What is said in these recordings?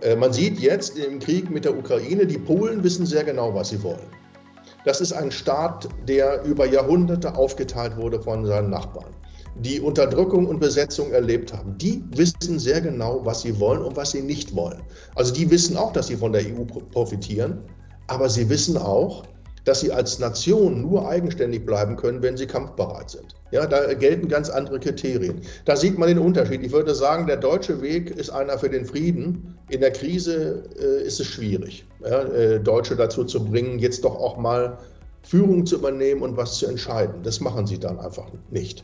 Man sieht jetzt im Krieg mit der Ukraine, die Polen wissen sehr genau, was sie wollen. Das ist ein Staat, der über Jahrhunderte aufgeteilt wurde von seinen Nachbarn, die Unterdrückung und Besetzung erlebt haben. Die wissen sehr genau, was sie wollen und was sie nicht wollen. Also die wissen auch, dass sie von der EU profitieren, aber sie wissen auch, dass sie als Nation nur eigenständig bleiben können, wenn sie kampfbereit sind. Ja, da gelten ganz andere Kriterien. Da sieht man den Unterschied. Ich würde sagen, der deutsche Weg ist einer für den Frieden. In der Krise ist es schwierig, ja, Deutsche dazu zu bringen, jetzt doch auch mal Führung zu übernehmen und was zu entscheiden. Das machen sie dann einfach nicht.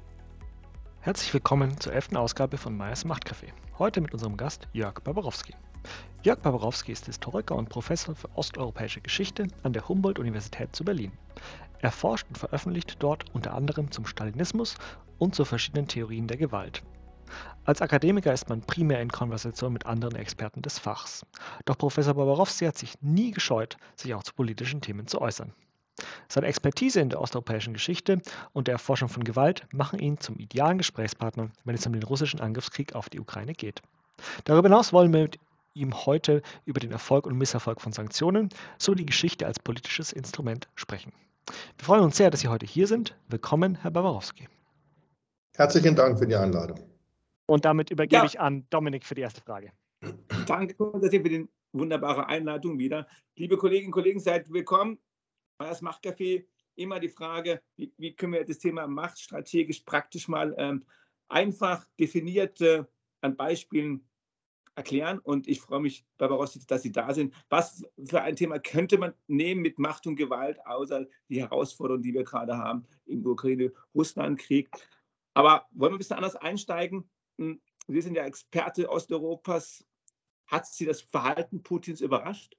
Herzlich willkommen zur 11. Ausgabe von Meyers Machtcafé. Heute mit unserem Gast Jörg Barbarowski. Jörg Barbarowski ist Historiker und Professor für osteuropäische Geschichte an der Humboldt-Universität zu Berlin. Er forscht und veröffentlicht dort unter anderem zum Stalinismus und zu verschiedenen Theorien der Gewalt. Als Akademiker ist man primär in Konversation mit anderen Experten des Fachs. Doch Professor Barbarowski hat sich nie gescheut, sich auch zu politischen Themen zu äußern. Seine Expertise in der osteuropäischen Geschichte und der Erforschung von Gewalt machen ihn zum idealen Gesprächspartner, wenn es um den russischen Angriffskrieg auf die Ukraine geht. Darüber hinaus wollen wir mit ihm heute über den Erfolg und Misserfolg von Sanktionen sowie die Geschichte als politisches Instrument sprechen. Wir freuen uns sehr, dass Sie heute hier sind. Willkommen, Herr Barbarowski. Herzlichen Dank für die Einladung. Und damit übergebe ich an Dominik für die erste Frage. Danke sehr für die wunderbare Einleitung wieder. Liebe Kolleginnen und Kollegen, seid willkommen. Das Machtcafé, immer die Frage, wie können wir das Thema Macht strategisch praktisch mal einfach definiert an Beispielen erklären. Und ich freue mich, Barbarowski, dass Sie da sind. Was für ein Thema könnte man nehmen mit Macht und Gewalt, außer die Herausforderungen, die wir gerade haben im Ukraine-Russland-Krieg? Aber wollen wir ein bisschen anders einsteigen? Sie sind ja Experte Osteuropas. Hat Sie das Verhalten Putins überrascht?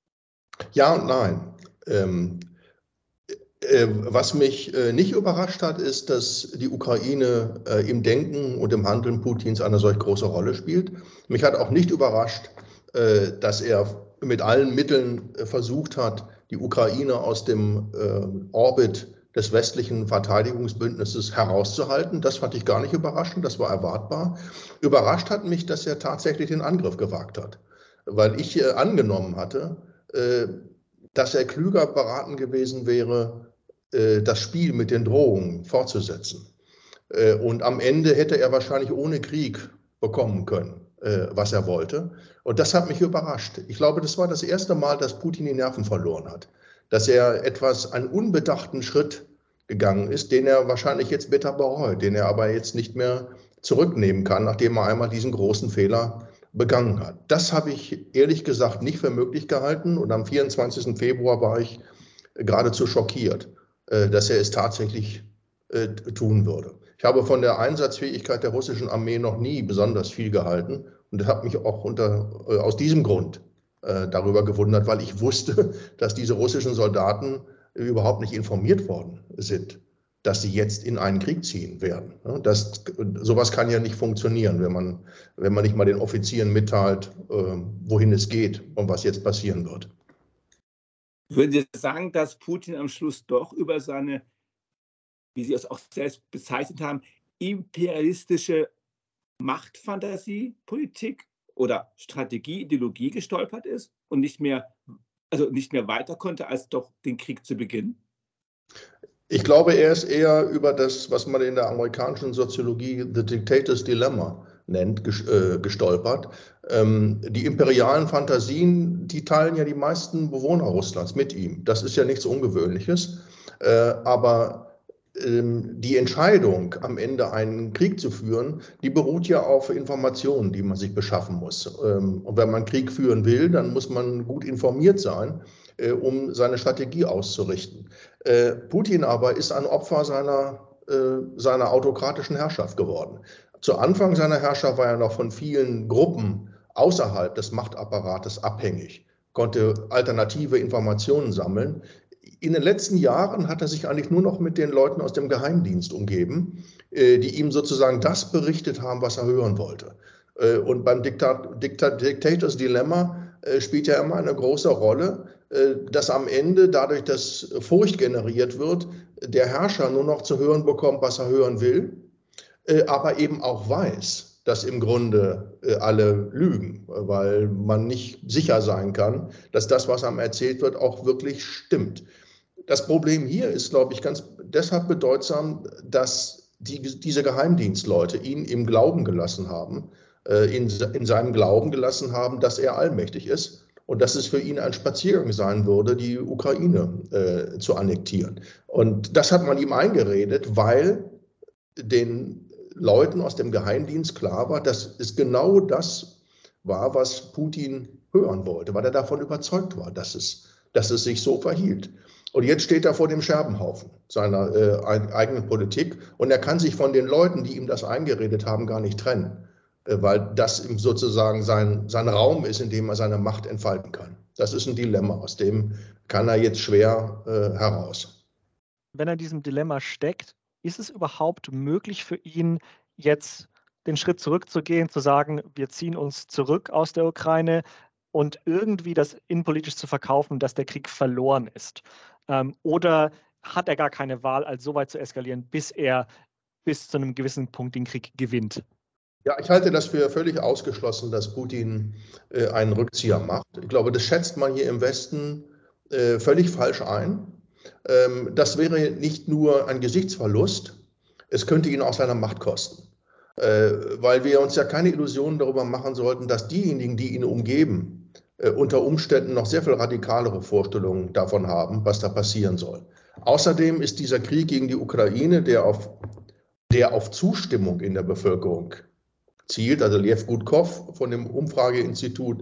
Ja und nein. Was mich nicht überrascht hat, ist, dass die Ukraine im Denken und im Handeln Putins eine solch große Rolle spielt. Mich hat auch nicht überrascht, dass er mit allen Mitteln versucht hat, die Ukraine aus dem Orbit des westlichen Verteidigungsbündnisses herauszuhalten. Das fand ich gar nicht überraschend, das war erwartbar. Überrascht hat mich, dass er tatsächlich den Angriff gewagt hat, weil ich angenommen hatte, dass er klüger beraten gewesen wäre, das Spiel mit den Drohungen fortzusetzen. Und am Ende hätte er wahrscheinlich ohne Krieg bekommen können, was er wollte. Und das hat mich überrascht. Ich glaube, das war das erste Mal, dass Putin die Nerven verloren hat. Dass er einen unbedachten Schritt gegangen ist, den er wahrscheinlich jetzt bitter bereut, den er aber jetzt nicht mehr zurücknehmen kann, nachdem er einmal diesen großen Fehler begangen hat. Das habe ich ehrlich gesagt nicht für möglich gehalten und am 24. Februar war ich geradezu schockiert, dass er es tatsächlich tun würde. Ich habe von der Einsatzfähigkeit der russischen Armee noch nie besonders viel gehalten und habe mich auch aus diesem Grund darüber gewundert, weil ich wusste, dass diese russischen Soldaten überhaupt nicht informiert worden sind, dass sie jetzt in einen Krieg ziehen werden. Sowas kann ja nicht funktionieren, wenn man nicht mal den Offizieren mitteilt, wohin es geht und was jetzt passieren wird. Würden Sie sagen, dass Putin am Schluss doch über seine, wie Sie es auch selbst bezeichnet haben, imperialistische Machtfantasie, Politik oder Strategie, Ideologie gestolpert ist und nicht mehr weiter konnte, als doch den Krieg zu beginnen? Ich glaube, er ist eher über das, was man in der amerikanischen Soziologie The Dictator's Dilemma nennt, gestolpert. Die imperialen Fantasien, die teilen ja die meisten Bewohner Russlands mit ihm. Das ist ja nichts Ungewöhnliches. Aber die Entscheidung, am Ende einen Krieg zu führen, die beruht ja auf Informationen, die man sich beschaffen muss. Und wenn man Krieg führen will, dann muss man gut informiert sein, um seine Strategie auszurichten. Putin aber ist ein Opfer seiner autokratischen Herrschaft geworden. Zu Anfang seiner Herrschaft war er noch von vielen Gruppen außerhalb des Machtapparates abhängig, konnte alternative Informationen sammeln. In den letzten Jahren hat er sich eigentlich nur noch mit den Leuten aus dem Geheimdienst umgeben, die ihm sozusagen das berichtet haben, was er hören wollte. Und beim Dictator's Dilemma spielt ja immer eine große Rolle, dass am Ende, dadurch, dass Furcht generiert wird, der Herrscher nur noch zu hören bekommt, was er hören will, aber eben auch weiß, dass im Grunde alle lügen, weil man nicht sicher sein kann, dass das, was einem erzählt wird, auch wirklich stimmt. Das Problem hier ist, glaube ich, ganz deshalb bedeutsam, dass diese Geheimdienstleute ihn im Glauben gelassen haben, in seinem Glauben gelassen haben, dass er allmächtig ist und dass es für ihn ein Spaziergang sein würde, die Ukraine zu annektieren. Und das hat man ihm eingeredet, weil den Leuten aus dem Geheimdienst klar war, dass es genau das war, was Putin hören wollte, weil er davon überzeugt war, dass es sich so verhielt. Und jetzt steht er vor dem Scherbenhaufen seiner eigenen Politik und er kann sich von den Leuten, die ihm das eingeredet haben, gar nicht trennen, weil das sozusagen sein Raum ist, in dem er seine Macht entfalten kann. Das ist ein Dilemma, aus dem kann er jetzt schwer heraus. Wenn er in diesem Dilemma steckt, ist es überhaupt möglich für ihn, jetzt den Schritt zurückzugehen, zu sagen, wir ziehen uns zurück aus der Ukraine und irgendwie das innenpolitisch zu verkaufen, dass der Krieg verloren ist? Oder hat er gar keine Wahl, als so weit zu eskalieren, bis er bis zu einem gewissen Punkt den Krieg gewinnt? Ja, ich halte das für völlig ausgeschlossen, dass Putin einen Rückzieher macht. Ich glaube, das schätzt man hier im Westen völlig falsch ein. Das wäre nicht nur ein Gesichtsverlust, es könnte ihn auch seiner Macht kosten. Weil wir uns ja keine Illusionen darüber machen sollten, dass diejenigen, die ihn umgeben, unter Umständen noch sehr viel radikalere Vorstellungen davon haben, was da passieren soll. Außerdem ist dieser Krieg gegen die Ukraine, der auf Zustimmung in der Bevölkerung zielt, also Lev Gudkov von dem Umfrageinstitut,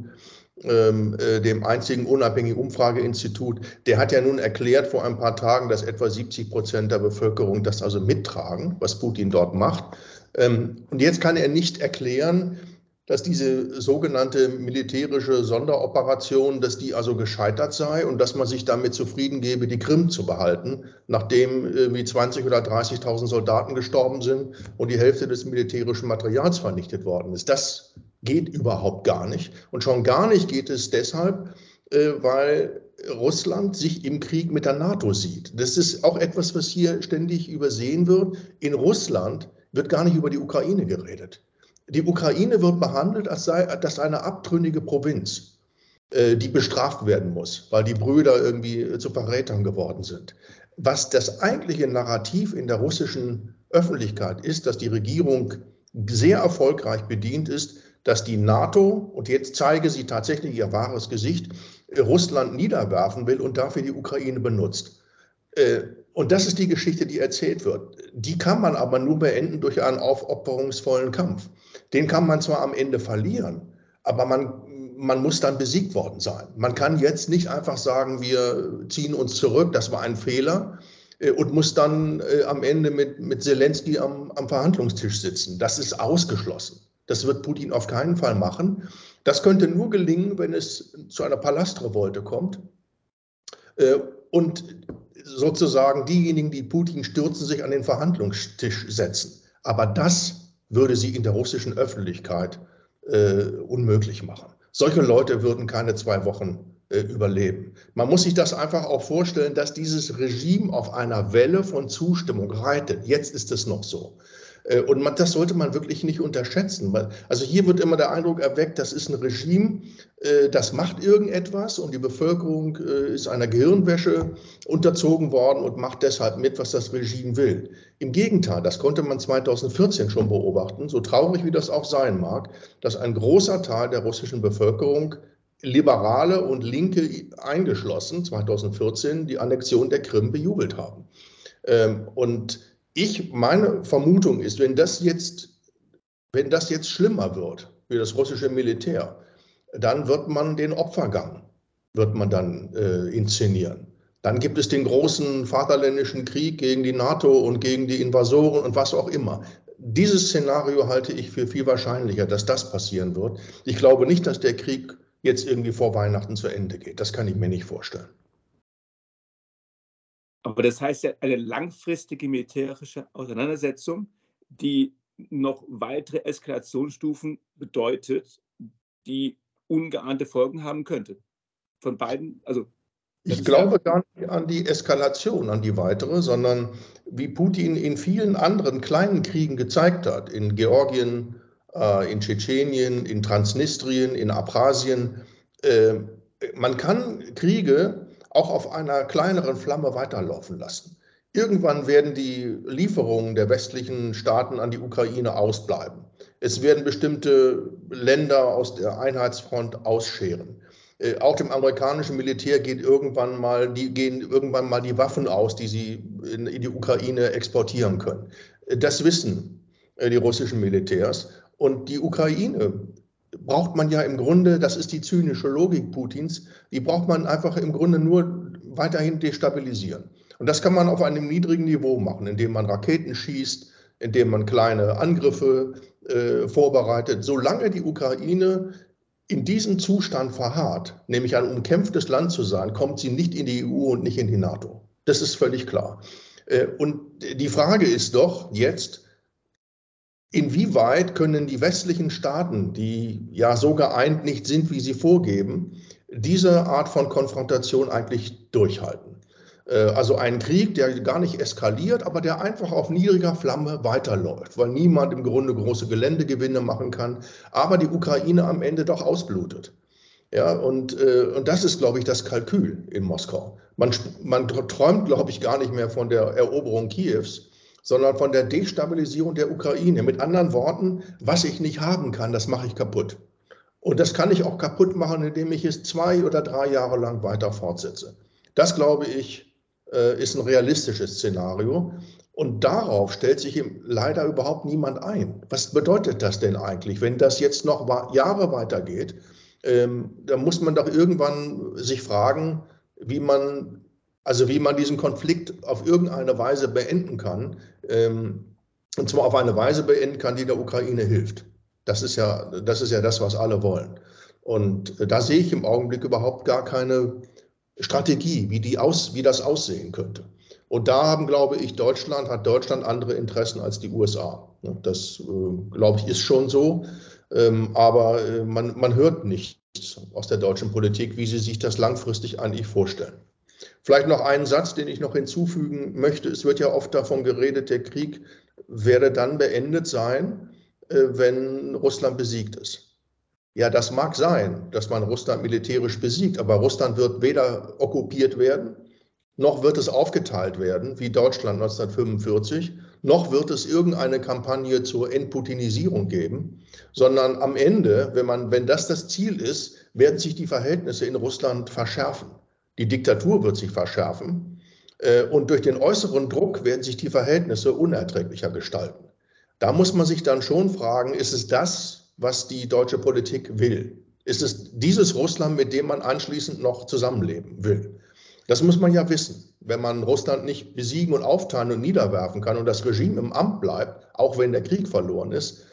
dem einzigen unabhängigen Umfrageinstitut, der hat ja nun erklärt vor ein paar Tagen, dass etwa 70% der Bevölkerung das also mittragen, was Putin dort macht. Und jetzt kann er nicht erklären, dass diese sogenannte militärische Sonderoperation, dass die also gescheitert sei und dass man sich damit zufrieden gebe, die Krim zu behalten, nachdem irgendwie 20.000 oder 30.000 Soldaten gestorben sind und die Hälfte des militärischen Materials vernichtet worden ist. Das geht überhaupt gar nicht. Und schon gar nicht geht es deshalb, weil Russland sich im Krieg mit der NATO sieht. Das ist auch etwas, was hier ständig übersehen wird. In Russland wird gar nicht über die Ukraine geredet. Die Ukraine wird behandelt, als sei das eine abtrünnige Provinz, die bestraft werden muss, weil die Brüder irgendwie zu Verrätern geworden sind. Was das eigentliche Narrativ in der russischen Öffentlichkeit ist, dass die Regierung sehr erfolgreich bedient ist, dass die NATO, und jetzt zeige sie tatsächlich ihr wahres Gesicht, Russland niederwerfen will und dafür die Ukraine benutzt. Und das ist die Geschichte, die erzählt wird. Die kann man aber nur beenden durch einen aufopferungsvollen Kampf. Den kann man zwar am Ende verlieren, aber man muss dann besiegt worden sein. Man kann jetzt nicht einfach sagen, wir ziehen uns zurück, das war ein Fehler, und muss dann am Ende mit Zelensky am Verhandlungstisch sitzen. Das ist ausgeschlossen. Das wird Putin auf keinen Fall machen. Das könnte nur gelingen, wenn es zu einer Palastrevolte kommt. Und sozusagen diejenigen, die Putin stürzen, sich an den Verhandlungstisch setzen. Aber das würde sie in der russischen Öffentlichkeit unmöglich machen. Solche Leute würden keine 2 Wochen überleben. Man muss sich das einfach auch vorstellen, dass dieses Regime auf einer Welle von Zustimmung reitet. Jetzt ist es noch so. Und das sollte man wirklich nicht unterschätzen. Also hier wird immer der Eindruck erweckt, das ist ein Regime, das macht irgendetwas und die Bevölkerung ist einer Gehirnwäsche unterzogen worden und macht deshalb mit, was das Regime will. Im Gegenteil, das konnte man 2014 schon beobachten, so traurig wie das auch sein mag, dass ein großer Teil der russischen Bevölkerung, Liberale und Linke eingeschlossen, 2014 die Annexion der Krim bejubelt haben. Und meine Vermutung ist, wenn das jetzt schlimmer wird, wie das russische Militär, dann wird man den Opfergang, inszenieren. Dann gibt es den großen Vaterländischen Krieg gegen die NATO und gegen die Invasoren und was auch immer. Dieses Szenario halte ich für viel wahrscheinlicher, dass das passieren wird. Ich glaube nicht, dass der Krieg jetzt irgendwie vor Weihnachten zu Ende geht. Das kann ich mir nicht vorstellen. Aber das heißt ja eine langfristige militärische Auseinandersetzung, die noch weitere Eskalationsstufen bedeutet, die ungeahnte Folgen haben könnte. Von beiden, also. Ich glaube gar nicht an die Eskalation, an die weitere, sondern wie Putin in vielen anderen kleinen Kriegen gezeigt hat, in Georgien, in Tschetschenien, in Transnistrien, in Abchasien. Man kann Kriege auch auf einer kleineren Flamme weiterlaufen lassen. Irgendwann werden die Lieferungen der westlichen Staaten an die Ukraine ausbleiben. Es werden bestimmte Länder aus der Einheitsfront ausscheren. Auch dem amerikanischen Militär gehen irgendwann mal die Waffen aus, die sie in die Ukraine exportieren können. Das wissen die russischen Militärs. Und die Ukraine braucht man ja im Grunde, das ist die zynische Logik Putins, die braucht man einfach im Grunde nur weiterhin destabilisieren. Und das kann man auf einem niedrigen Niveau machen, indem man Raketen schießt, indem man kleine Angriffe vorbereitet. Solange die Ukraine in diesem Zustand verharrt, nämlich ein umkämpftes Land zu sein, kommt sie nicht in die EU und nicht in die NATO. Das ist völlig klar. Und die Frage ist doch jetzt, inwieweit können die westlichen Staaten, die ja so geeint nicht sind, wie sie vorgeben, diese Art von Konfrontation eigentlich durchhalten? Also einen Krieg, der gar nicht eskaliert, aber der einfach auf niedriger Flamme weiterläuft, weil niemand im Grunde große Geländegewinne machen kann, aber die Ukraine am Ende doch ausblutet. Ja, und das ist, glaube ich, das Kalkül in Moskau. Man träumt, glaube ich, gar nicht mehr von der Eroberung Kiews, sondern von der Destabilisierung der Ukraine. Mit anderen Worten, was ich nicht haben kann, das mache ich kaputt. Und das kann ich auch kaputt machen, indem ich es 2 oder 3 Jahre lang weiter fortsetze. Das, glaube ich, ist ein realistisches Szenario. Und darauf stellt sich leider überhaupt niemand ein. Was bedeutet das denn eigentlich, wenn das jetzt noch Jahre weitergeht? Da muss man doch irgendwann sich fragen, wie man diesen Konflikt auf irgendeine Weise beenden kann. Und zwar auf eine Weise beenden kann, die der Ukraine hilft. Das ist ja das, was alle wollen. Und da sehe ich im Augenblick überhaupt gar keine Strategie, wie das aussehen könnte. Und da hat Deutschland andere Interessen als die USA. Das, glaube ich, ist schon so. Aber man hört nichts aus der deutschen Politik, wie sie sich das langfristig eigentlich vorstellen. Vielleicht noch einen Satz, den ich noch hinzufügen möchte. Es wird ja oft davon geredet, der Krieg werde dann beendet sein, wenn Russland besiegt ist. Ja, das mag sein, dass man Russland militärisch besiegt, aber Russland wird weder okkupiert werden, noch wird es aufgeteilt werden, wie Deutschland 1945, noch wird es irgendeine Kampagne zur Entputinisierung geben, sondern am Ende, wenn das Ziel ist, werden sich die Verhältnisse in Russland verschärfen. Die Diktatur wird sich verschärfen und durch den äußeren Druck werden sich die Verhältnisse unerträglicher gestalten. Da muss man sich dann schon fragen, ist es das, was die deutsche Politik will? Ist es dieses Russland, mit dem man anschließend noch zusammenleben will? Das muss man ja wissen. Wenn man Russland nicht besiegen und aufteilen und niederwerfen kann und das Regime im Amt bleibt, auch wenn der Krieg verloren ist,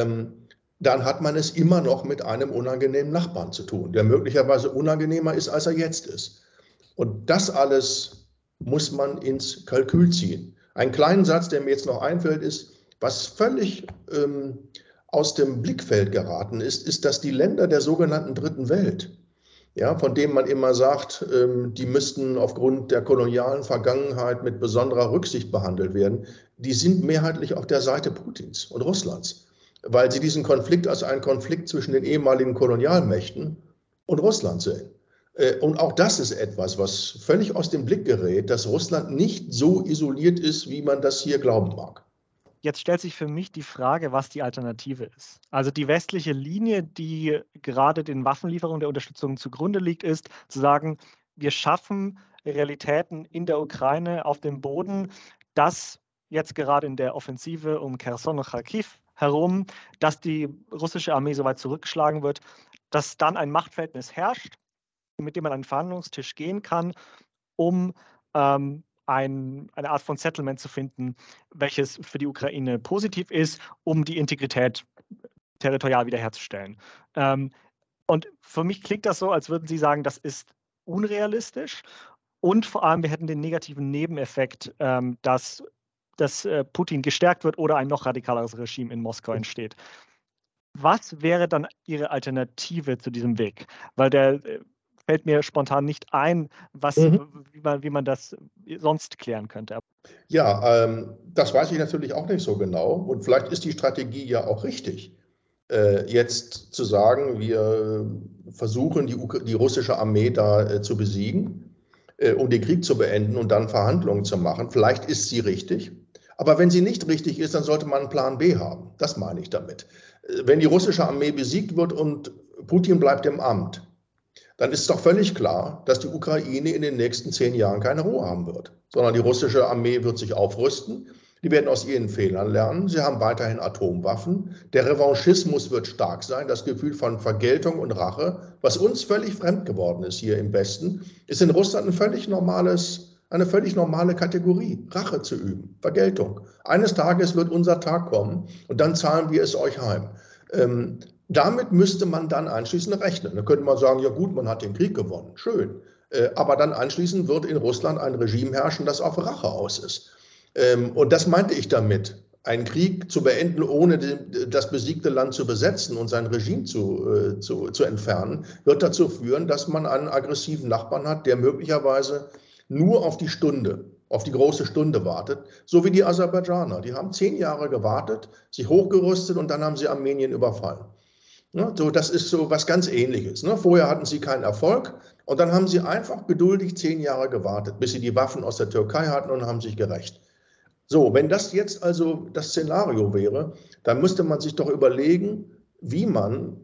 dann hat man es immer noch mit einem unangenehmen Nachbarn zu tun, der möglicherweise unangenehmer ist, als er jetzt ist. Und das alles muss man ins Kalkül ziehen. Einen kleinen Satz, der mir jetzt noch einfällt, ist, was völlig aus dem Blickfeld geraten ist, dass die Länder der sogenannten Dritten Welt, ja, von denen man immer sagt, die müssten aufgrund der kolonialen Vergangenheit mit besonderer Rücksicht behandelt werden, die sind mehrheitlich auf der Seite Putins und Russlands, weil sie diesen Konflikt als einen Konflikt zwischen den ehemaligen Kolonialmächten und Russland sehen. Und auch das ist etwas, was völlig aus dem Blick gerät, dass Russland nicht so isoliert ist, wie man das hier glauben mag. Jetzt stellt sich für mich die Frage, was die Alternative ist. Also die westliche Linie, die gerade den Waffenlieferungen der Unterstützung zugrunde liegt, ist zu sagen, wir schaffen Realitäten in der Ukraine auf dem Boden, dass jetzt gerade in der Offensive um Cherson und Kharkiv herum, dass die russische Armee so weit zurückgeschlagen wird, dass dann ein Machtverhältnis herrscht, mit dem man an den Verhandlungstisch gehen kann, um eine Art von Settlement zu finden, welches für die Ukraine positiv ist, um die Integrität territorial wiederherzustellen. Und für mich klingt das so, als würden Sie sagen, das ist unrealistisch und vor allem wir hätten den negativen Nebeneffekt, dass Putin gestärkt wird oder ein noch radikaleres Regime in Moskau entsteht. Was wäre dann Ihre Alternative zu diesem Weg? Weil der fällt mir spontan nicht ein, wie man das sonst klären könnte. Ja, das weiß ich natürlich auch nicht so genau. Und vielleicht ist die Strategie ja auch richtig. jetzt zu sagen, wir versuchen, die russische Armee da zu besiegen, um den Krieg zu beenden und dann Verhandlungen zu machen. Vielleicht ist sie richtig. Aber wenn sie nicht richtig ist, dann sollte man einen Plan B haben. Das meine ich damit. Wenn die russische Armee besiegt wird und Putin bleibt im Amt, dann ist doch völlig klar, dass die Ukraine in den nächsten 10 Jahren keine Ruhe haben wird, sondern die russische Armee wird sich aufrüsten. Die werden aus ihren Fehlern lernen. Sie haben weiterhin Atomwaffen. Der Revanchismus wird stark sein. Das Gefühl von Vergeltung und Rache, was uns völlig fremd geworden ist hier im Westen, ist in Russland eine völlig normale Kategorie, Rache zu üben, Vergeltung. Eines Tages wird unser Tag kommen und dann zahlen wir es euch heim. Damit müsste man dann anschließend rechnen. Da könnte man sagen, ja gut, man hat den Krieg gewonnen, schön. Aber dann anschließend wird in Russland ein Regime herrschen, das auf Rache aus ist. Und das meinte ich damit. Einen Krieg zu beenden, ohne das besiegte Land zu besetzen und sein Regime zu entfernen, wird dazu führen, dass man einen aggressiven Nachbarn hat, der möglicherweise nur auf die Stunde, auf die große Stunde wartet, so wie die Aserbaidschaner. Die haben 10 Jahre gewartet, sich hochgerüstet und dann haben sie Armenien überfallen. Ja, so, das ist so was ganz Ähnliches. Ne? Vorher hatten sie keinen Erfolg und dann haben sie einfach geduldig 10 Jahre gewartet, bis sie die Waffen aus der Türkei hatten und haben sich gerächt. So, wenn das jetzt also das Szenario wäre, dann müsste man sich doch überlegen, wie man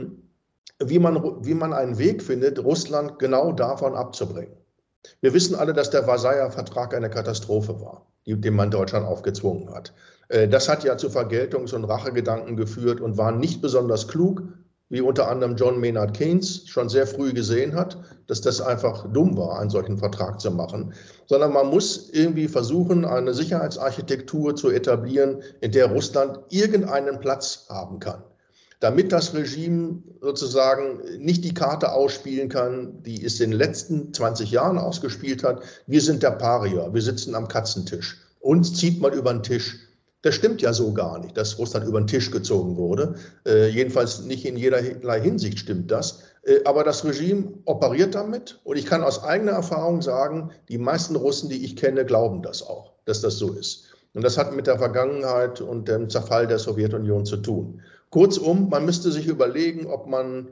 einen Weg findet, Russland genau davon abzubringen. Wir wissen alle, dass der Versailler Vertrag eine Katastrophe war, den man Deutschland aufgezwungen hat. Das hat ja zu Vergeltungs- und Rachegedanken geführt und war nicht besonders klug, wie unter anderem John Maynard Keynes schon sehr früh gesehen hat, dass das einfach dumm war, einen solchen Vertrag zu machen, sondern man muss irgendwie versuchen, eine Sicherheitsarchitektur zu etablieren, in der Russland irgendeinen Platz haben kann, damit das Regime sozusagen nicht die Karte ausspielen kann, die es in den letzten 20 Jahren ausgespielt hat. Wir sind der Paria, wir sitzen am Katzentisch, uns zieht man über den Tisch. Das stimmt ja so gar nicht, dass Russland über den Tisch gezogen wurde. Jedenfalls nicht in jederlei Hinsicht stimmt das. Aber das Regime operiert damit. Und ich kann aus eigener Erfahrung sagen, die meisten Russen, die ich kenne, glauben das auch, dass das so ist. Und das hat mit der Vergangenheit und dem Zerfall der Sowjetunion zu tun. Kurzum, man müsste sich überlegen, ob man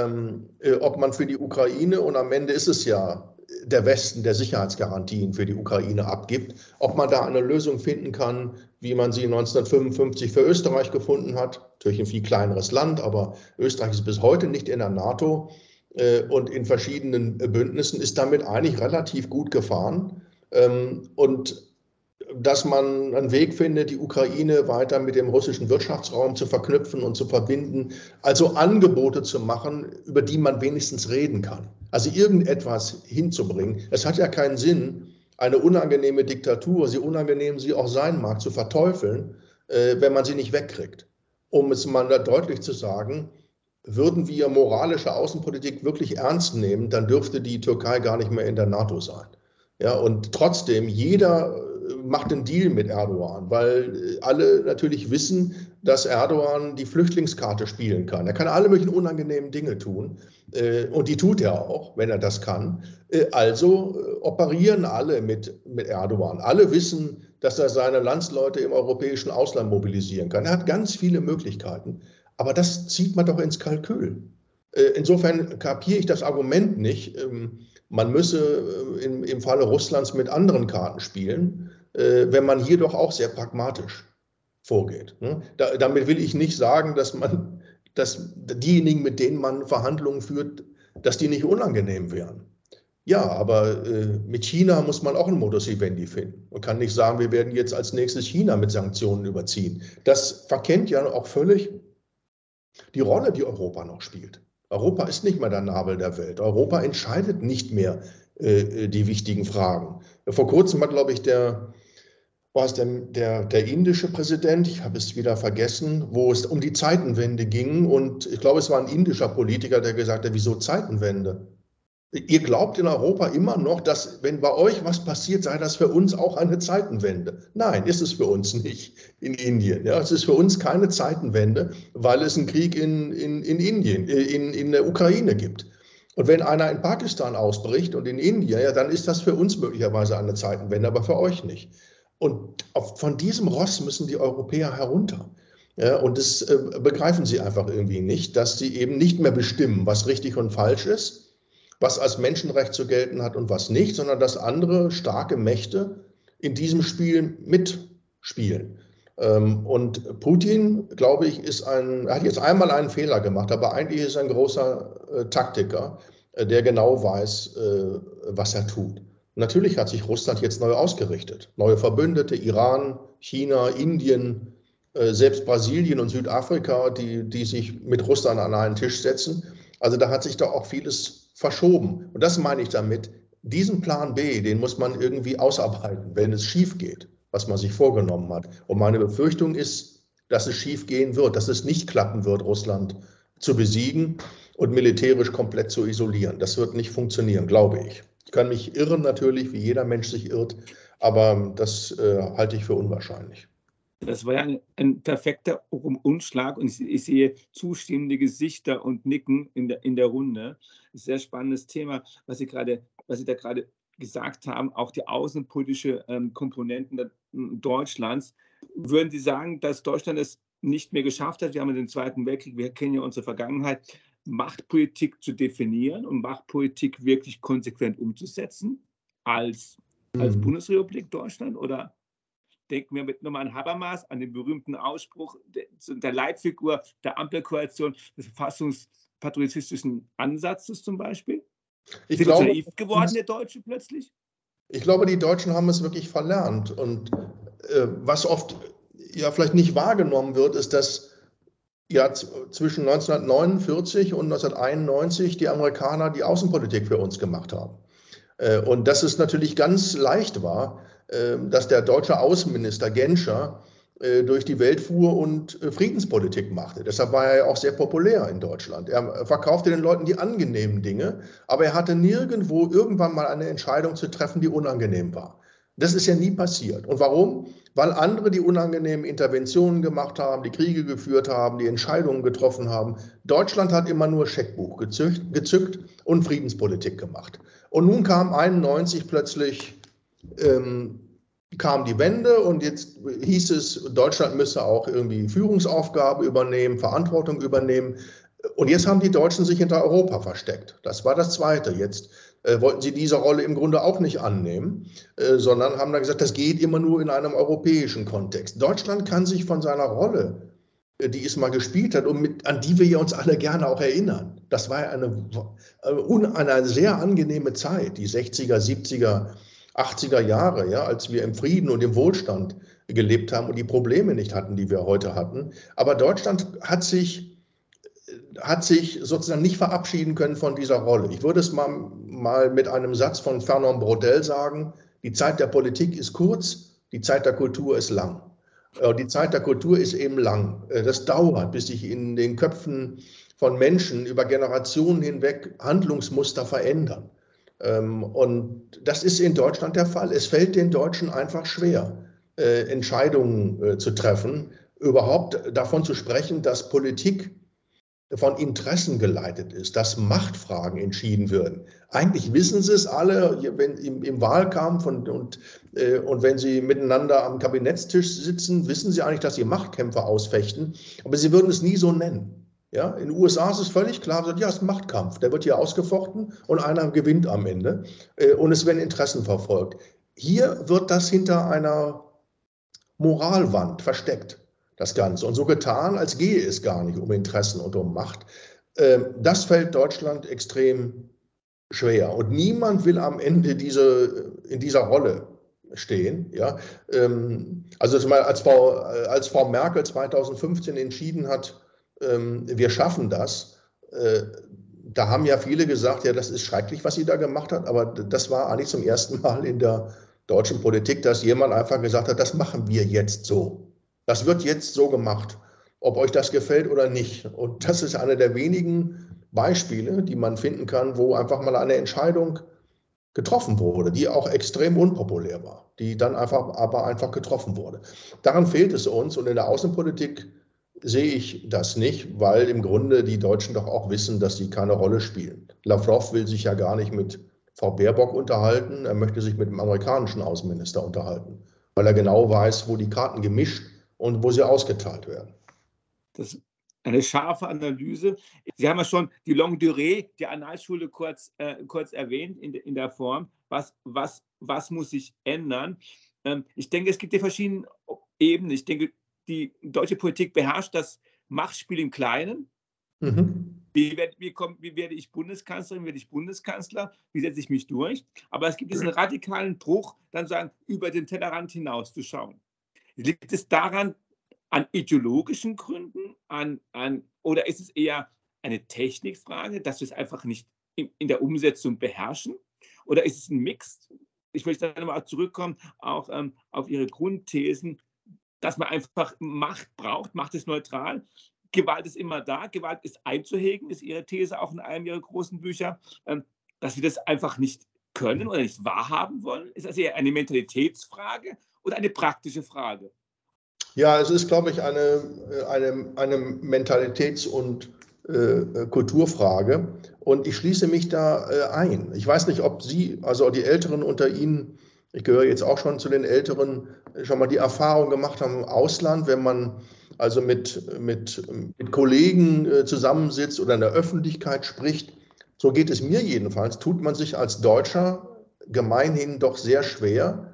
für die Ukraine, und am Ende ist es ja der Westen, der Sicherheitsgarantien für die Ukraine abgibt, ob man da eine Lösung finden kann, wie man sie 1955 für Österreich gefunden hat. Natürlich ein viel kleineres Land, aber Österreich ist bis heute nicht in der NATO und in verschiedenen Bündnissen ist damit eigentlich relativ gut gefahren. Und dass man einen Weg findet, die Ukraine weiter mit dem russischen Wirtschaftsraum zu verknüpfen und zu verbinden, also Angebote zu machen, über die man wenigstens reden kann. Also irgendetwas hinzubringen. Es hat ja keinen Sinn, eine unangenehme Diktatur, so unangenehm sie auch sein mag, zu verteufeln, wenn man sie nicht wegkriegt. Um es mal deutlich zu sagen, würden wir moralische Außenpolitik wirklich ernst nehmen, dann dürfte die Türkei gar nicht mehr in der NATO sein. Ja, und trotzdem, jeder macht einen Deal mit Erdogan, weil alle natürlich wissen, dass Erdogan die Flüchtlingskarte spielen kann. Er kann alle möglichen unangenehmen Dinge tun und die tut er auch, wenn er das kann. Also operieren alle mit Erdogan. Alle wissen, dass er seine Landsleute im europäischen Ausland mobilisieren kann. Er hat ganz viele Möglichkeiten, aber das zieht man doch ins Kalkül. Insofern kapiere ich das Argument nicht. Man müsse im Falle Russlands mit anderen Karten spielen, wenn man hier doch auch sehr pragmatisch vorgeht. Damit will ich nicht sagen, dass diejenigen, mit denen man Verhandlungen führt, dass die nicht unangenehm wären. Ja, aber mit China muss man auch einen Modus vivendi finden. Man kann nicht sagen, wir werden jetzt als nächstes China mit Sanktionen überziehen. Das verkennt ja auch völlig die Rolle, die Europa noch spielt. Europa ist nicht mehr der Nabel der Welt. Europa entscheidet nicht mehr die wichtigen Fragen. Vor kurzem hat, glaube ich, der indische Präsident, ich habe es wieder vergessen, wo es um die Zeitenwende ging. Und ich glaube, es war ein indischer Politiker, der gesagt hat, wieso Zeitenwende? Ihr glaubt in Europa immer noch, dass, wenn bei euch was passiert, sei das für uns auch eine Zeitenwende. Nein, ist es für uns nicht in Indien. Ja, es ist für uns keine Zeitenwende, weil es einen Krieg in Indien, in der Ukraine gibt. Und wenn einer in Pakistan ausbricht und in Indien, ja, dann ist das für uns möglicherweise eine Zeitenwende, aber für euch nicht. Und von diesem Ross müssen die Europäer herunter. Ja, und das begreifen sie einfach irgendwie nicht, dass sie eben nicht mehr bestimmen, was richtig und falsch ist, was als Menschenrecht zu gelten hat und was nicht, sondern dass andere starke Mächte in diesem Spiel mitspielen. Und Putin, glaube ich, hat jetzt einmal einen Fehler gemacht, aber eigentlich ist er ein großer Taktiker, der genau weiß, was er tut. Natürlich hat sich Russland jetzt neu ausgerichtet. Neue Verbündete, Iran, China, Indien, selbst Brasilien und Südafrika, die sich mit Russland an einen Tisch setzen. Also da hat sich doch auch vieles verschoben. Und das meine ich damit. Diesen Plan B, den muss man irgendwie ausarbeiten, wenn es schief geht, was man sich vorgenommen hat. Und meine Befürchtung ist, dass es schief gehen wird, dass es nicht klappen wird, Russland zu besiegen und militärisch komplett zu isolieren. Das wird nicht funktionieren, glaube ich. Ich kann mich irren natürlich, wie jeder Mensch sich irrt, aber das halte ich für unwahrscheinlich. Das war ja ein perfekter Umschlag und ich sehe zustimmende Gesichter und Nicken in der Runde. Sehr spannendes Thema, was Sie da gerade gesagt haben, auch die außenpolitische Komponenten Deutschlands. Würden Sie sagen, dass Deutschland es nicht mehr geschafft hat? Wir haben den Zweiten Weltkrieg, wir kennen ja unsere Vergangenheit, Machtpolitik zu definieren und Machtpolitik wirklich konsequent umzusetzen als Bundesrepublik Deutschland? Oder denken wir mit nochmal an Habermas, an den berühmten Ausspruch der Leitfigur der Ampelkoalition des verfassungspatriotistischen Ansatzes zum Beispiel? Ich Sind glaube, wir naiv geworden, der Deutsche plötzlich? Ich glaube, die Deutschen haben es wirklich verlernt. Und was oft ja vielleicht nicht wahrgenommen wird, ist, dass ja zwischen 1949 und 1991 die Amerikaner die Außenpolitik für uns gemacht haben. Und dass es natürlich ganz leicht war, dass der deutsche Außenminister Genscher durch die Welt fuhr und Friedenspolitik machte. Deshalb war er ja auch sehr populär in Deutschland. Er verkaufte den Leuten die angenehmen Dinge, aber er hatte nirgendwo irgendwann mal eine Entscheidung zu treffen, die unangenehm war. Das ist ja nie passiert. Und warum? Weil andere die unangenehmen Interventionen gemacht haben, die Kriege geführt haben, die Entscheidungen getroffen haben. Deutschland hat immer nur Scheckbuch gezückt und Friedenspolitik gemacht. Und nun kam 1991 plötzlich kam die Wende und jetzt hieß es, Deutschland müsse auch irgendwie Führungsaufgaben übernehmen, Verantwortung übernehmen. Und jetzt haben die Deutschen sich hinter Europa versteckt. Das war das Zweite. Jetzt wollten sie diese Rolle im Grunde auch nicht annehmen, sondern haben dann gesagt, das geht immer nur in einem europäischen Kontext. Deutschland kann sich von seiner Rolle, die es mal gespielt hat und an die wir uns alle gerne auch erinnern. Das war ja eine sehr angenehme Zeit, die 60er, 70er, 80er Jahre, ja, als wir im Frieden und im Wohlstand gelebt haben und die Probleme nicht hatten, die wir heute hatten. Aber Deutschland hat sich sozusagen nicht verabschieden können von dieser Rolle. Ich würde es mal mit einem Satz von Fernand Braudel sagen: Die Zeit der Politik ist kurz, die Zeit der Kultur ist lang. Die Zeit der Kultur ist eben lang. Das dauert, bis sich in den Köpfen von Menschen über Generationen hinweg Handlungsmuster verändern. Und das ist in Deutschland der Fall. Es fällt den Deutschen einfach schwer, Entscheidungen zu treffen, überhaupt davon zu sprechen, dass Politik von Interessen geleitet ist, dass Machtfragen entschieden werden. Eigentlich wissen sie es alle, wenn im Wahlkampf und wenn sie miteinander am Kabinettstisch sitzen, wissen sie eigentlich, dass sie Machtkämpfe ausfechten, aber sie würden es nie so nennen. Ja, in den USA ist es völlig klar, ja, es ist ein Machtkampf, der wird hier ausgefochten und einer gewinnt am Ende und es werden Interessen verfolgt. Hier wird das hinter einer Moralwand versteckt, das Ganze, und so getan, als gehe es gar nicht um Interessen und um Macht. Das fällt Deutschland extrem schwer und niemand will am Ende in dieser Rolle stehen. Ja? Also als Frau Merkel 2015 entschieden hat, wir schaffen das, da haben ja viele gesagt, ja, das ist schrecklich, was sie da gemacht hat, aber das war eigentlich zum ersten Mal in der deutschen Politik, dass jemand einfach gesagt hat, das machen wir jetzt so. Das wird jetzt so gemacht, ob euch das gefällt oder nicht. Und das ist eine der wenigen Beispiele, die man finden kann, wo einfach mal eine Entscheidung getroffen wurde, die auch extrem unpopulär war, die dann aber einfach getroffen wurde. Daran fehlt es uns und in der Außenpolitik sehe ich das nicht, weil im Grunde die Deutschen doch auch wissen, dass sie keine Rolle spielen. Lavrov will sich ja gar nicht mit Frau Baerbock unterhalten, er möchte sich mit dem amerikanischen Außenminister unterhalten, weil er genau weiß, wo die Karten gemischt und wo sie ausgeteilt werden. eine scharfe Analyse. Sie haben ja schon die Longue Durée, die Annalschule kurz erwähnt in der Form. Was muss sich ändern? Ich denke, es gibt die verschiedenen Ebenen. Ich denke, die deutsche Politik beherrscht das Machtspiel im Kleinen. Mhm. Wie werde ich Bundeskanzlerin, werde ich Bundeskanzler, wie setze ich mich durch? Aber es gibt diesen radikalen Bruch, dann sagen, über den Tellerrand hinaus zu schauen. Liegt es daran, an ideologischen Gründen, oder ist es eher eine Technikfrage, dass wir es einfach nicht in der Umsetzung beherrschen? Oder ist es ein Mix? Ich möchte dann mal zurückkommen, auch auf Ihre Grundthesen, dass man einfach Macht braucht. Macht ist neutral. Gewalt ist immer da. Gewalt ist einzuhegen, ist Ihre These auch in einem Ihrer großen Bücher. Dass wir das einfach nicht können oder nicht wahrhaben wollen? Ist das eher eine Mentalitätsfrage oder eine praktische Frage? Ja, es ist, glaube ich, eine Mentalitäts- und Kulturfrage. Und ich schließe mich da ein. Ich weiß nicht, ob Sie, also die Älteren unter Ihnen, ich gehöre jetzt auch schon zu den Älteren, schon mal die Erfahrung gemacht haben im Ausland, wenn man also mit Kollegen zusammensitzt oder in der Öffentlichkeit spricht. So geht es mir jedenfalls. Tut man sich als Deutscher gemeinhin doch sehr schwer,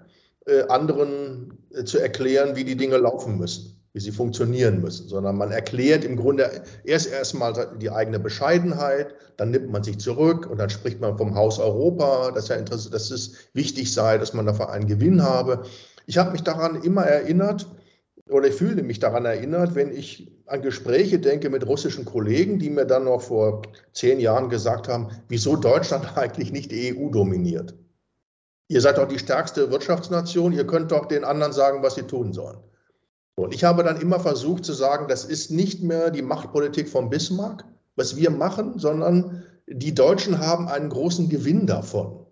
anderen zu erklären, wie die Dinge laufen müssen, wie sie funktionieren müssen, sondern man erklärt im Grunde erstmal die eigene Bescheidenheit, dann nimmt man sich zurück und dann spricht man vom Haus Europa, dass es wichtig sei, dass man dafür einen Gewinn habe. Ich habe mich daran immer erinnert, oder ich fühle mich daran erinnert, wenn ich an Gespräche denke mit russischen Kollegen, die mir dann noch vor 10 Jahren gesagt haben, wieso Deutschland eigentlich nicht die EU dominiert. Ihr seid doch die stärkste Wirtschaftsnation, ihr könnt doch den anderen sagen, was sie tun sollen. Und ich habe dann immer versucht zu sagen, das ist nicht mehr die Machtpolitik von Bismarck, was wir machen, sondern die Deutschen haben einen großen Gewinn davon,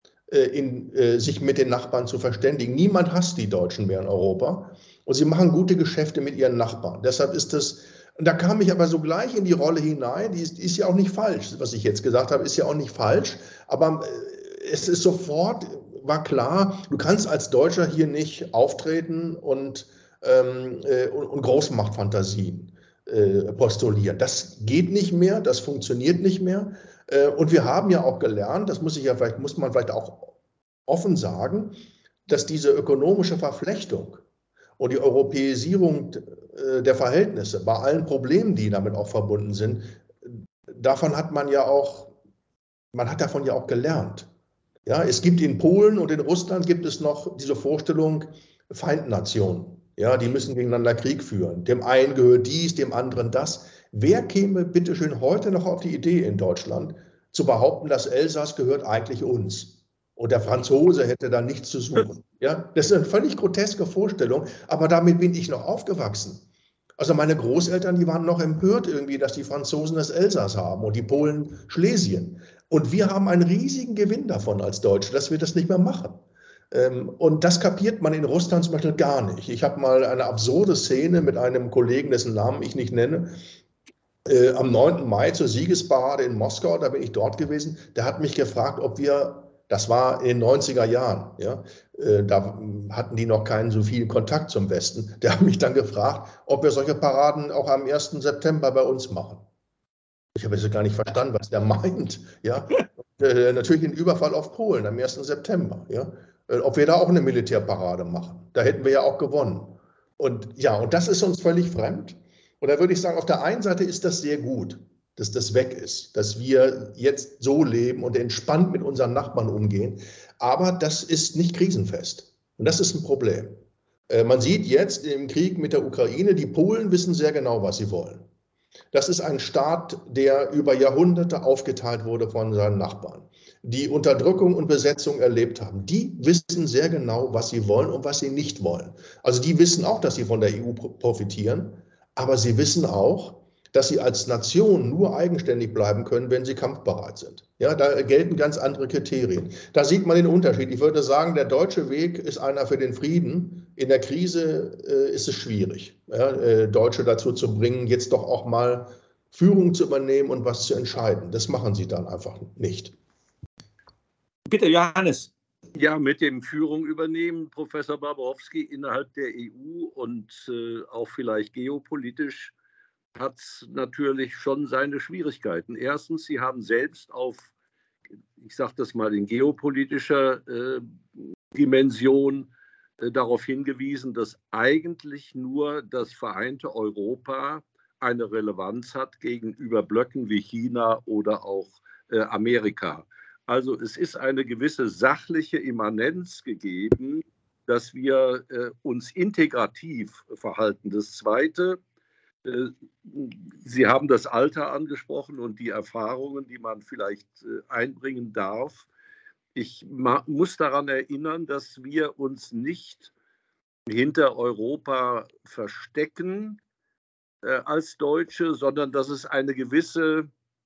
sich mit den Nachbarn zu verständigen. Niemand hasst die Deutschen mehr in Europa und sie machen gute Geschäfte mit ihren Nachbarn. Deshalb ist das, da kam ich aber so gleich in die Rolle hinein, die ist ja auch nicht falsch, was ich jetzt gesagt habe, ist ja auch nicht falsch, aber es ist sofort, war klar, du kannst als Deutscher hier nicht auftreten und Großmachtfantasien postulieren. Das geht nicht mehr, das funktioniert nicht mehr. Und wir haben ja auch gelernt, das muss man vielleicht auch offen sagen, dass diese ökonomische Verflechtung und die Europäisierung der Verhältnisse bei allen Problemen, die damit auch verbunden sind, davon hat man hat davon ja auch gelernt. Ja, es gibt in Polen und in Russland gibt es noch diese Vorstellung Feindnationen. Ja, die müssen gegeneinander Krieg führen. Dem einen gehört dies, dem anderen das. Wer käme bitteschön heute noch auf die Idee in Deutschland zu behaupten, das Elsass gehört eigentlich uns und der Franzose hätte da nichts zu suchen? Ja, das ist eine völlig groteske Vorstellung, aber damit bin ich noch aufgewachsen. Also meine Großeltern, die waren noch empört irgendwie, dass die Franzosen das Elsass haben und die Polen Schlesien. Und wir haben einen riesigen Gewinn davon als Deutsche, dass wir das nicht mehr machen. Und das kapiert man in Russland zum Beispiel gar nicht. Ich habe mal eine absurde Szene mit einem Kollegen, dessen Namen ich nicht nenne, am 9. Mai zur Siegesparade in Moskau, da bin ich dort gewesen, der hat mich gefragt, ob wir, das war in den 90er Jahren, ja, da hatten die noch keinen so viel Kontakt zum Westen, der hat mich dann gefragt, ob wir solche Paraden auch am 1. September bei uns machen. Ich habe jetzt gar nicht verstanden, was der meint. Ja? Natürlich ein Überfall auf Polen am 1. September. Ja? Ob wir da auch eine Militärparade machen. Da hätten wir ja auch gewonnen. Und ja, und das ist uns völlig fremd. Und da würde ich sagen, auf der einen Seite ist das sehr gut, dass das weg ist, dass wir jetzt so leben und entspannt mit unseren Nachbarn umgehen. Aber das ist nicht krisenfest. Und das ist ein Problem. Man sieht jetzt im Krieg mit der Ukraine, die Polen wissen sehr genau, was sie wollen. Das ist ein Staat, der über Jahrhunderte aufgeteilt wurde von seinen Nachbarn, die Unterdrückung und Besetzung erlebt haben. Die wissen sehr genau, was sie wollen und was sie nicht wollen. Also die wissen auch, dass sie von der EU profitieren, aber sie wissen auch, dass sie als Nation nur eigenständig bleiben können, wenn sie kampfbereit sind. Ja, da gelten ganz andere Kriterien. Da sieht man den Unterschied. Ich würde sagen, der deutsche Weg ist einer für den Frieden. In der Krise ist es schwierig, ja, Deutsche dazu zu bringen, jetzt doch auch mal Führung zu übernehmen und was zu entscheiden. Das machen sie dann einfach nicht. Bitte, Johannes. Ja, mit dem Führung übernehmen, Professor Barbarowski, innerhalb der EU und auch vielleicht geopolitisch hat natürlich schon seine Schwierigkeiten. Erstens, sie haben selbst auf, ich sage das mal in geopolitischer Dimension, darauf hingewiesen, dass eigentlich nur das vereinte Europa eine Relevanz hat gegenüber Blöcken wie China oder auch Amerika. Also es ist eine gewisse sachliche Immanenz gegeben, dass wir uns integrativ verhalten. Das Zweite, Sie haben das Alter angesprochen und die Erfahrungen, die man vielleicht einbringen darf. Ich muss daran erinnern, dass wir uns nicht hinter Europa verstecken als Deutsche, sondern dass es eine gewisse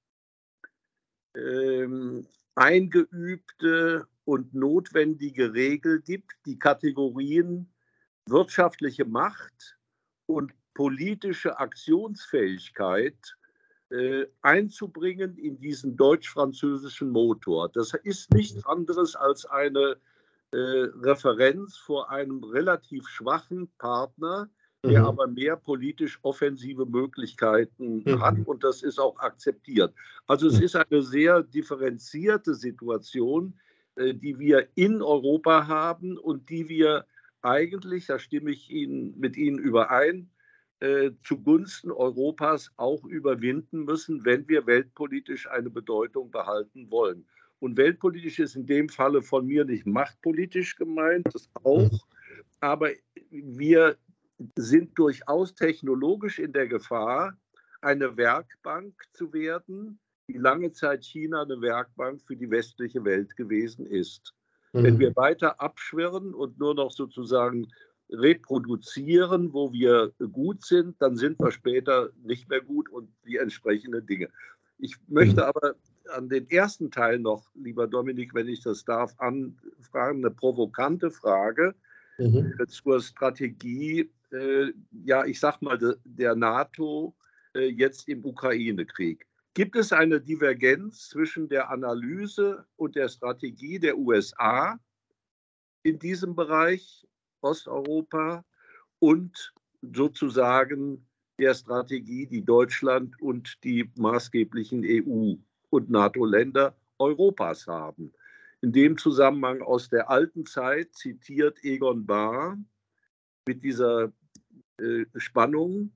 eingeübte und notwendige Regel gibt, die Kategorien wirtschaftliche Macht und politische Aktionsfähigkeit einzubringen in diesen deutsch-französischen Motor. Das ist nichts anderes als eine Referenz vor einem relativ schwachen Partner, der aber mehr politisch offensive Möglichkeiten hat, und das ist auch akzeptiert. Also es ist eine sehr differenzierte Situation, die wir in Europa haben und die wir eigentlich, da stimme ich mit Ihnen überein, zugunsten Europas auch überwinden müssen, wenn wir weltpolitisch eine Bedeutung behalten wollen. Und weltpolitisch ist in dem Falle von mir nicht machtpolitisch gemeint, das auch, aber wir sind durchaus technologisch in der Gefahr, eine Werkbank zu werden, die lange Zeit China eine Werkbank für die westliche Welt gewesen ist. Wenn wir weiter abschwirren und nur noch sozusagen reproduzieren, wo wir gut sind, dann sind wir später nicht mehr gut und die entsprechenden Dinge. Ich möchte aber an den ersten Teil noch, lieber Dominik, wenn ich das darf, anfragen, eine provokante Frage zur Strategie, ja, ich sag mal, der NATO jetzt im Ukraine-Krieg. Gibt es eine Divergenz zwischen der Analyse und der Strategie der USA in diesem Bereich Osteuropa und sozusagen der Strategie, die Deutschland und die maßgeblichen EU- und NATO-Länder Europas haben? In dem Zusammenhang aus der alten Zeit zitiert Egon Bahr mit dieser Spannung: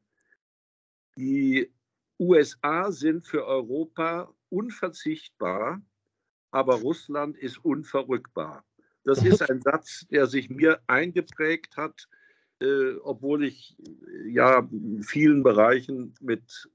Die USA sind für Europa unverzichtbar, aber Russland ist unverrückbar. Das ist ein Satz, der sich mir eingeprägt hat, obwohl ich ja in vielen Bereichen mit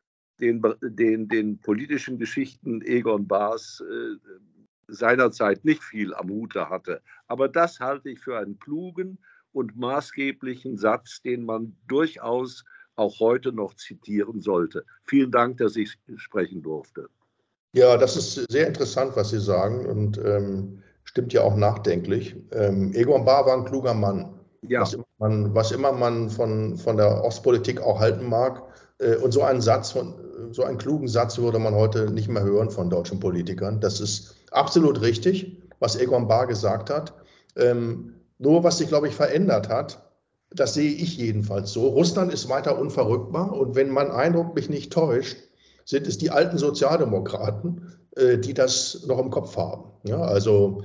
den politischen Geschichten Egon Bahrs seinerzeit nicht viel am Hute hatte. Aber das halte ich für einen klugen und maßgeblichen Satz, den man durchaus auch heute noch zitieren sollte. Vielen Dank, dass ich sprechen durfte. Ja, das ist sehr interessant, was Sie sagen, und stimmt ja auch nachdenklich. Egon Bahr war ein kluger Mann, Ja. was immer man von der Ostpolitik auch halten mag. Und so einen klugen Satz würde man heute nicht mehr hören von deutschen Politikern. Das ist absolut richtig, was Egon Bahr gesagt hat. Nur was sich, glaube ich, verändert hat, das sehe ich jedenfalls so: Russland ist weiter unverrückbar, und wenn mein Eindruck mich nicht täuscht, sind es die alten Sozialdemokraten, die das noch im Kopf haben. Ja, also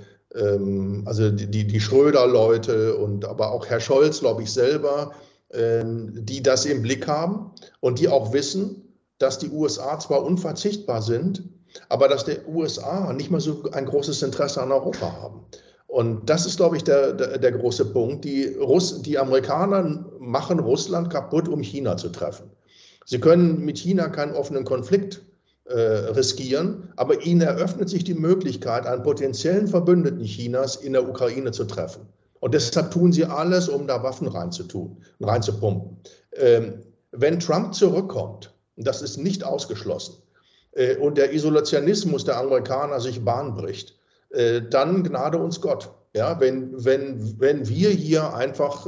die Schröder-Leute und aber auch Herr Scholz, glaube ich, selber, die das im Blick haben und die auch wissen, dass die USA zwar unverzichtbar sind, aber dass die USA nicht mehr so ein großes Interesse an Europa haben. Und das ist, glaube ich, der große Punkt. Die Amerikaner machen Russland kaputt, um China zu treffen. Sie können mit China keinen offenen Konflikt riskieren, aber ihnen eröffnet sich die Möglichkeit, einen potenziellen Verbündeten Chinas in der Ukraine zu treffen. Und deshalb tun sie alles, um da Waffen reinzupumpen. Wenn Trump zurückkommt, und das ist nicht ausgeschlossen, und der Isolationismus der Amerikaner sich Bahn bricht, dann gnade uns Gott. Ja, wenn wir hier einfach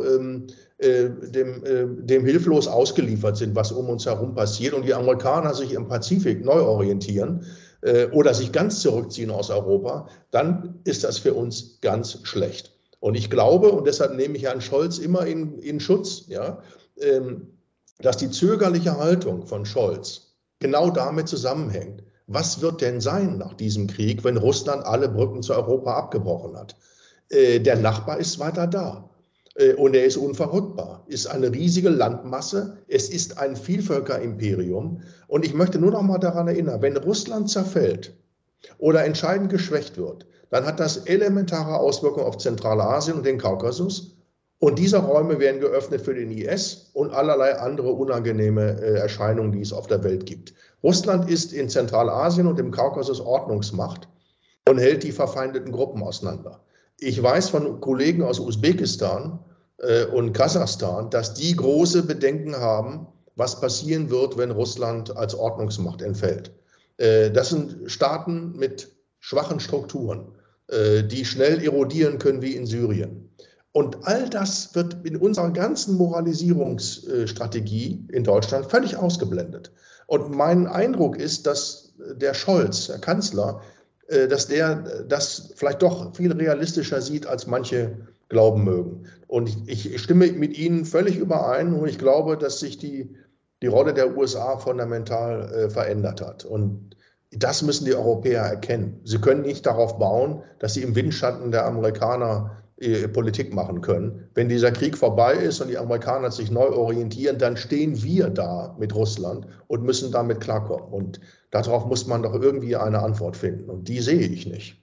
dem hilflos ausgeliefert sind, was um uns herum passiert, und die Amerikaner sich im Pazifik neu orientieren oder sich ganz zurückziehen aus Europa, dann ist das für uns ganz schlecht. Und ich glaube, und deshalb nehme ich Herrn Scholz immer in Schutz, ja, dass die zögerliche Haltung von Scholz genau damit zusammenhängt. Was wird denn sein nach diesem Krieg, wenn Russland alle Brücken zu Europa abgebrochen hat? Der Nachbar ist weiter da und er ist unverrückbar, ist eine riesige Landmasse, es ist ein Vielvölkerimperium. Und ich möchte nur noch mal daran erinnern, wenn Russland zerfällt oder entscheidend geschwächt wird, dann hat das elementare Auswirkungen auf Zentralasien und den Kaukasus. Und diese Räume werden geöffnet für den IS und allerlei andere unangenehme Erscheinungen, die es auf der Welt gibt. Russland ist in Zentralasien und im Kaukasus Ordnungsmacht und hält die verfeindeten Gruppen auseinander. Ich weiß von Kollegen aus Usbekistan und Kasachstan, dass die große Bedenken haben, was passieren wird, wenn Russland als Ordnungsmacht entfällt. Das sind Staaten mit schwachen Strukturen, die schnell erodieren können wie in Syrien. Und all das wird in unserer ganzen Moralisierungsstrategie in Deutschland völlig ausgeblendet. Und mein Eindruck ist, dass der Scholz, der Kanzler, dass der das vielleicht doch viel realistischer sieht, als manche glauben mögen. Und ich stimme mit Ihnen völlig überein und ich glaube, dass sich die Rolle der USA fundamental verändert hat. Und das müssen die Europäer erkennen. Sie können nicht darauf bauen, dass sie im Windschatten der Amerikaner Politik machen können. Wenn dieser Krieg vorbei ist und die Amerikaner sich neu orientieren, dann stehen wir da mit Russland und müssen damit klarkommen. Und darauf muss man doch irgendwie eine Antwort finden. Und die sehe ich nicht.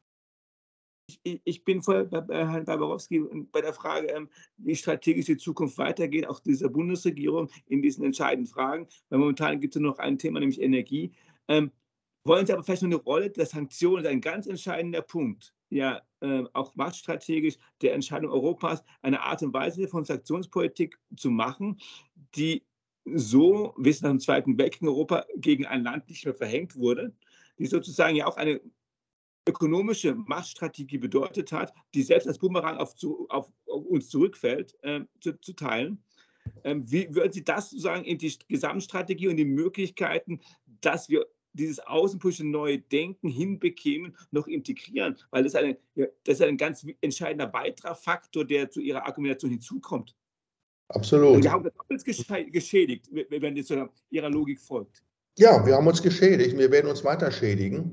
Ich bin voll bei Herrn Barbarowski bei der Frage, wie strategisch die Zukunft weitergeht, auch dieser Bundesregierung in diesen entscheidenden Fragen. Weil momentan gibt es nur noch ein Thema, nämlich Energie. Wollen Sie aber vielleicht noch eine Rolle der Sanktionen, ist ein ganz entscheidender Punkt, ja, auch machtstrategisch der Entscheidung Europas, eine Art und Weise von Sanktionspolitik zu machen, die so, wie es nach dem Zweiten Weltkrieg in Europa gegen ein Land nicht mehr verhängt wurde, die sozusagen ja auch eine ökonomische Machtstrategie bedeutet hat, die selbst als Bumerang auf uns zurückfällt, zu teilen. Wie würden Sie das sozusagen in die Gesamtstrategie und die Möglichkeiten, dass wir dieses außenpolitische neue Denken hinbekämen, noch integrieren? Weil das ist ein ganz entscheidender weiterer Faktor, der zu Ihrer Argumentation hinzukommt. Absolut. Und wir haben das doppelt geschädigt, wenn das Ihrer Logik folgt. Ja, wir haben uns geschädigt, wir werden uns weiter schädigen.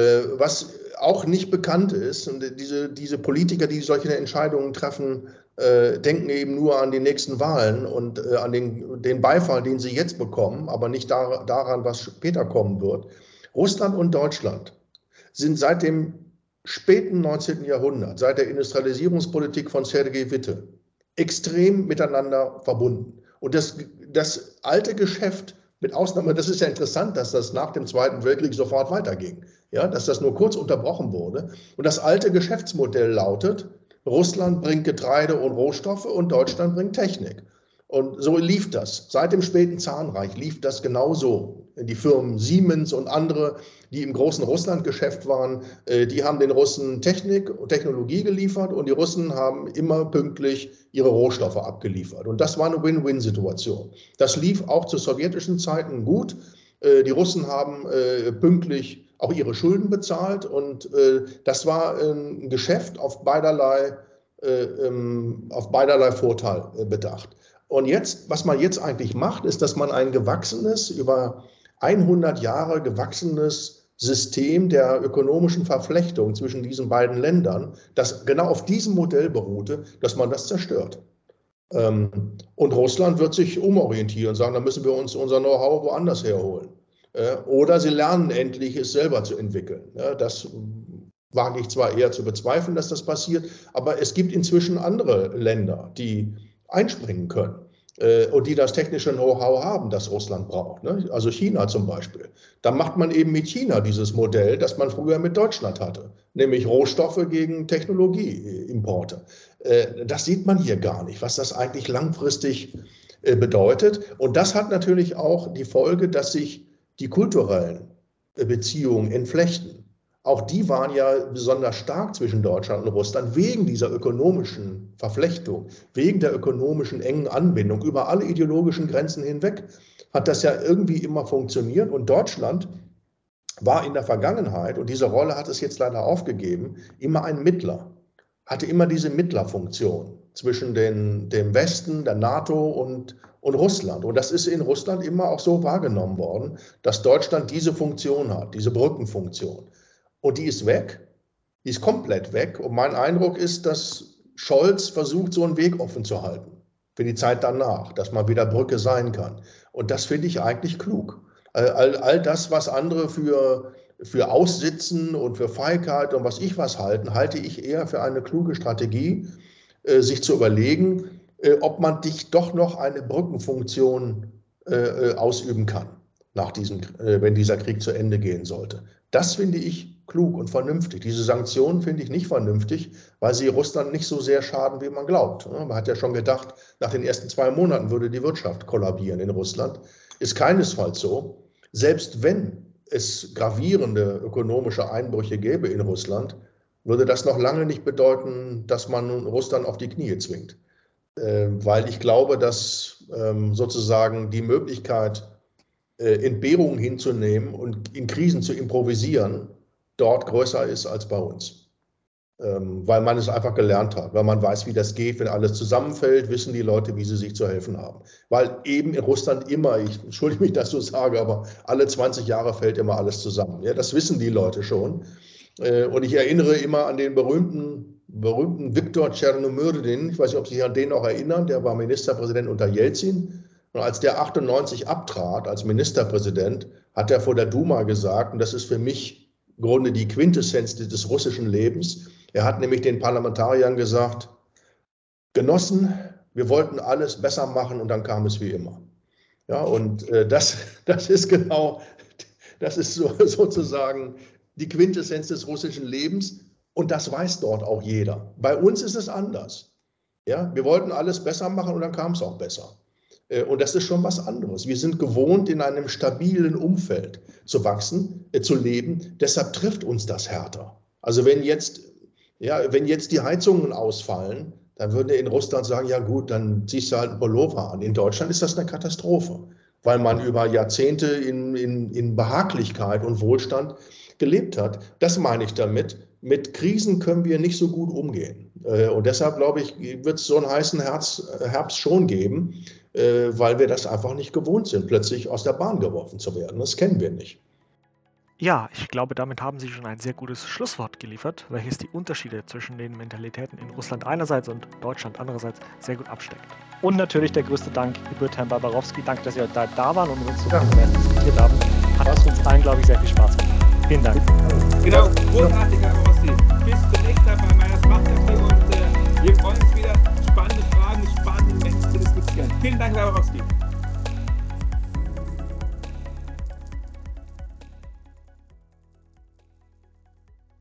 Was auch nicht bekannt ist, und diese Politiker, die solche Entscheidungen treffen, denken eben nur an die nächsten Wahlen und an den Beifall, den sie jetzt bekommen, aber nicht daran, was später kommen wird. Russland und Deutschland sind seit dem späten 19. Jahrhundert, seit der Industrialisierungspolitik von Sergei Witte, extrem miteinander verbunden. Und das alte Geschäft, mit Ausnahme, das ist ja interessant, dass das nach dem Zweiten Weltkrieg sofort weiterging, ja, dass das nur kurz unterbrochen wurde. Und das alte Geschäftsmodell lautet, Russland bringt Getreide und Rohstoffe und Deutschland bringt Technik. Und so lief das. Seit dem späten Zarenreich lief das genauso. Die Firmen Siemens und andere, die im großen Russlandgeschäft waren, die haben den Russen Technik und Technologie geliefert und die Russen haben immer pünktlich ihre Rohstoffe abgeliefert. Und das war eine Win-Win-Situation. Das lief auch zu sowjetischen Zeiten gut. Die Russen haben pünktlich auch ihre Schulden bezahlt und das war ein Geschäft auf beiderlei Vorteil bedacht. Und jetzt, was man jetzt eigentlich macht, ist, dass man ein gewachsenes, über 100 Jahre gewachsenes System der ökonomischen Verflechtung zwischen diesen beiden Ländern, das genau auf diesem Modell beruhte, dass man das zerstört. Und Russland wird sich umorientieren und sagen, da müssen wir uns unser Know-how woanders herholen. Oder sie lernen endlich, es selber zu entwickeln. Das wage ich zwar eher zu bezweifeln, dass das passiert, aber es gibt inzwischen andere Länder, die einspringen können und die das technische Know-how haben, das Russland braucht. Ne? Also China zum Beispiel. Da macht man eben mit China dieses Modell, das man früher mit Deutschland hatte, nämlich Rohstoffe gegen Technologieimporte. Das sieht man hier gar nicht, was das eigentlich langfristig bedeutet. Und das hat natürlich auch die Folge, dass sich die kulturellen Beziehungen entflechten. Auch die waren ja besonders stark zwischen Deutschland und Russland wegen dieser ökonomischen Verflechtung, wegen der ökonomischen engen Anbindung über alle ideologischen Grenzen hinweg hat das ja irgendwie immer funktioniert. Und Deutschland war in der Vergangenheit, und diese Rolle hat es jetzt leider aufgegeben, immer ein Mittler, hatte immer diese Mittlerfunktion zwischen dem Westen, der NATO und Russland. Und das ist in Russland immer auch so wahrgenommen worden, dass Deutschland diese Funktion hat, diese Brückenfunktion. Und die ist weg, die ist komplett weg. Und mein Eindruck ist, dass Scholz versucht, so einen Weg offen zu halten für die Zeit danach, dass man wieder Brücke sein kann. Und das finde ich eigentlich klug. All das, was andere für Aussitzen und für Feigheit und was ich was halten, halte ich eher für eine kluge Strategie, sich zu überlegen, ob man doch noch eine Brückenfunktion ausüben kann, wenn dieser Krieg zu Ende gehen sollte. Das finde ich klug und vernünftig. Diese Sanktionen finde ich nicht vernünftig, weil sie Russland nicht so sehr schaden, wie man glaubt. Man hat ja schon gedacht, nach den ersten 2 Monaten würde die Wirtschaft kollabieren in Russland. Ist keinesfalls so. Selbst wenn es gravierende ökonomische Einbrüche gäbe in Russland, würde das noch lange nicht bedeuten, dass man Russland auf die Knie zwingt. Weil ich glaube, dass sozusagen die Möglichkeit, Entbehrungen hinzunehmen und in Krisen zu improvisieren, dort größer ist als bei uns. Weil man es einfach gelernt hat, weil man weiß, wie das geht. Wenn alles zusammenfällt, wissen die Leute, wie sie sich zu helfen haben. Weil eben in Russland immer, ich entschuldige mich, dass ich so sage, aber alle 20 Jahre fällt immer alles zusammen. Ja, das wissen die Leute schon. Und ich erinnere immer an den berühmten Viktor Tschernomyrdin. Ich weiß nicht, ob Sie sich an den noch erinnern. Der war Ministerpräsident unter Jelzin. Und als der 98 abtrat als Ministerpräsident, hat er vor der Duma gesagt, und das ist für mich im Grunde die Quintessenz des russischen Lebens. Er hat nämlich den Parlamentariern gesagt: Genossen, wir wollten alles besser machen und dann kam es wie immer. Ja, und das ist genau, das ist sozusagen die Quintessenz des russischen Lebens und das weiß dort auch jeder. Bei uns ist es anders. Ja, wir wollten alles besser machen und dann kam es auch besser. Und das ist schon was anderes. Wir sind gewohnt, in einem stabilen Umfeld zu wachsen, zu leben. Deshalb trifft uns das härter. Also wenn jetzt die Heizungen ausfallen, dann würde in Russland sagen, ja gut, dann ziehst du halt einen Pullover an. In Deutschland ist das eine Katastrophe, weil man über Jahrzehnte in Behaglichkeit und Wohlstand gelebt hat. Das meine ich damit. Mit Krisen können wir nicht so gut umgehen. Und deshalb, glaube ich, wird es so einen heißen Herbst schon geben, weil wir das einfach nicht gewohnt sind, plötzlich aus der Bahn geworfen zu werden. Das kennen wir nicht. Ja, ich glaube, damit haben Sie schon ein sehr gutes Schlusswort geliefert, welches die Unterschiede zwischen den Mentalitäten in Russland einerseits und Deutschland andererseits sehr gut absteckt. Und natürlich der größte Dank gebührt Herrn Barbarowski. Danke, dass Sie heute da waren und mit uns so diskutiert haben. Hat uns allen, glaube ich, sehr viel Spaß gemacht. Vielen Dank. Genau, großartig, Herr Barbarowski. Bis zum nächsten Mal bei Meyers Machtcafé und wir freuen uns wieder, spannende Fragen, spannende Menschen zu diskutieren. Vielen Dank, Herr Barbarowski.